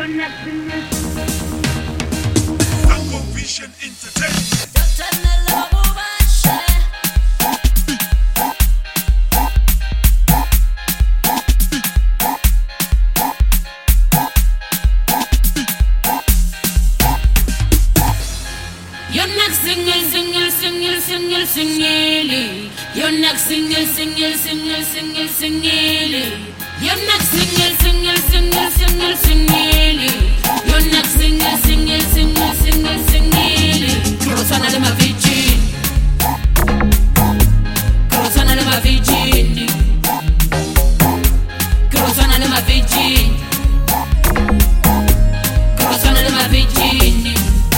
Vision Entertainment. You're not singing. You're not singing. You're not singing. You're not singing. Cruzana de ma vicini. Cruzana de ma vicini. Cruzana de ma vicini. Cruzana de ma vicini.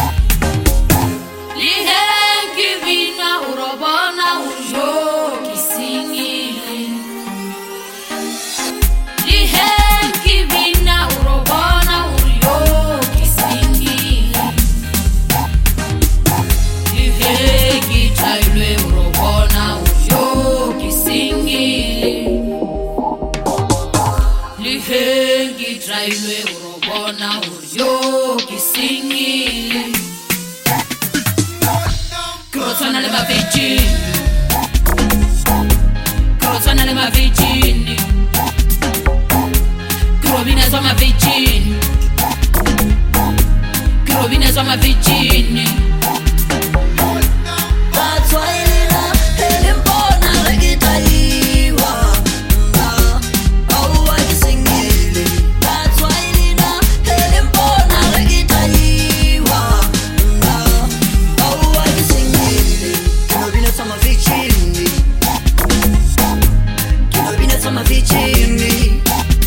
Lihengi vina urobona ujo kisingile. Lihengi vina urobona ujo kisingile. Lihengi tailwe urobona ujo kisingile. Lihengi tailwe urobona ujo kisingile. Cruzana le ma vicini. Cruzana le ma vicini. Crovine sono ma vicini. Crovine sono ma vicini. That's why I love reggaetaiwa. Oh, I sing it. That's why I love reggaetaiwa. Oh, I sing it. Crovine sono ma vicini. Crovine sono ma vicini.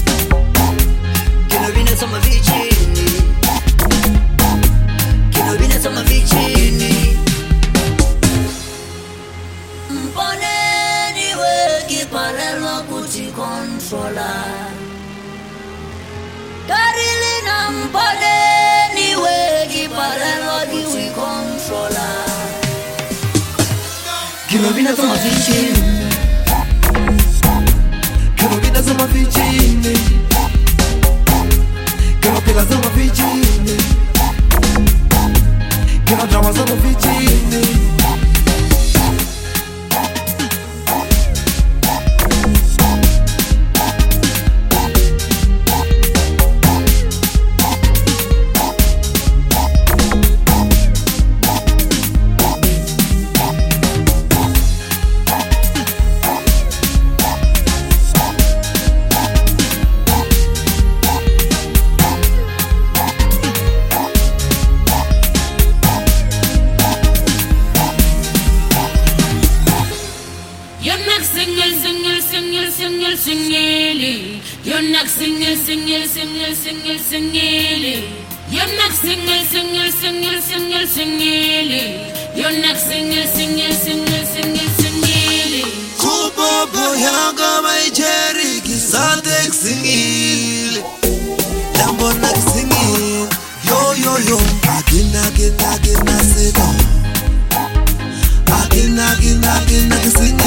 Crovine sono ma vicini. Crovine sono ma vicini. Mponeni weki parelwa kuti controller. Karilina mponeni weki parelwa kuti controller. Kilovina sono vicini. Kilovina sono vicini. Kilovina sono vicini. Kilovina sono vicini. You're not singing. You're not singing. You're not singing. Kubobo yanga maijeri kisate singile. Lambo na singile. Yo. Agina sego. Agina singile.